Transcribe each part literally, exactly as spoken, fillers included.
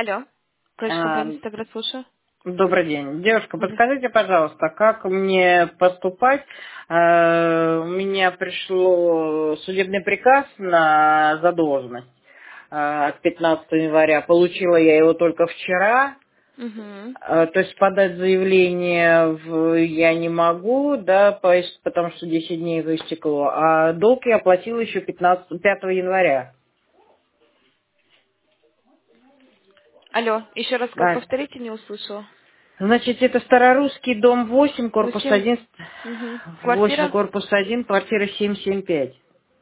Алло. Крыша А, компания «Стаград», слушаю. Добрый день. Девушка, Мгм. подскажите, пожалуйста, как мне поступать? Э, У меня пришло судебный приказ на задолженность э, от пятнадцатого января. Получила я его только вчера. Мгм. Э, То есть подать заявление в- я не могу, да, по- потому что десять дней уже истекло. А долг я оплатила еще пятнадцатого, пятого января. Алло, еще раз как Да. повторите, не услышала. Значит, это Старорусский, дом восемь, корпус Восемь. один, Мгм. восемь, Квартира? корпус один, квартира семь семь пять.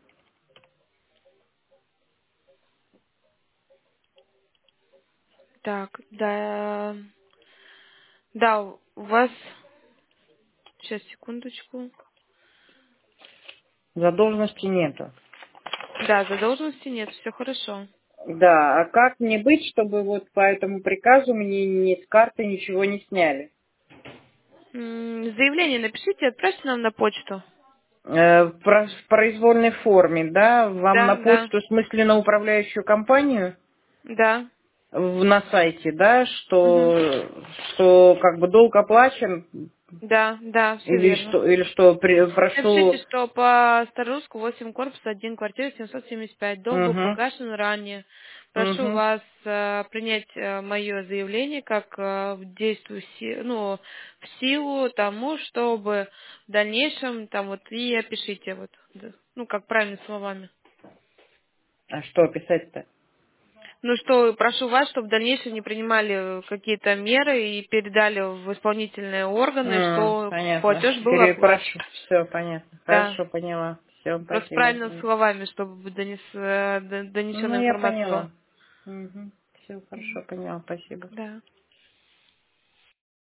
Так, да. Да, у вас... Сейчас, секундочку. Задолженности нету. Да, задолженности нет, все хорошо. Да, а как мне быть, чтобы вот по этому приказу мне ни с карты ничего не сняли? М, Заявление напишите, отправьте нам на почту. Э, в про- в произвольной форме, да, вам Да, на да. почту, в смысле на управляющую компанию, Да. в- на сайте, да, Мгм. что, что как бы долг оплачен, Да, да, все или верно. что, или что, при- Напишите, прошу, что по Староруску восемь корпус один квартира семьсот семьдесят пять. Долг был угу, погашен ранее. Прошу угу. вас э, принять мое заявление как э, в действую си- ну, в силу тому, чтобы в дальнейшем там вот и опишите вот, да, ну как правильными словами. А что писать-то? Ну что, прошу вас, чтобы в дальнейшем не принимали какие-то меры и передали в исполнительные органы, М, что понятно. платеж был Перепрошу. оплачен. Все понятно. Да. Хорошо, поняла. Все, Просто спасибо. правильными словами, чтобы донес, э, д- Ну, донесенная я информация была. поняла. Угу. Все хорошо, поняла. Спасибо. Да.